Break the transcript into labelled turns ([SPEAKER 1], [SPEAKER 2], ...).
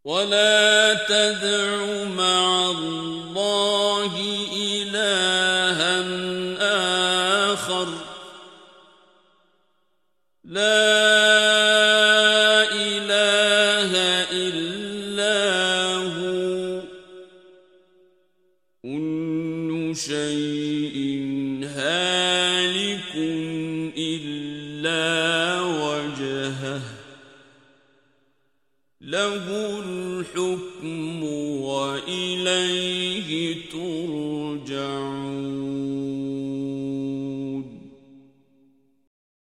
[SPEAKER 1] ولا تدع مع الله إلها آخر لا إله إلا هو كل شيء هالك إلا وجهه له الحكم وإليه ترجعون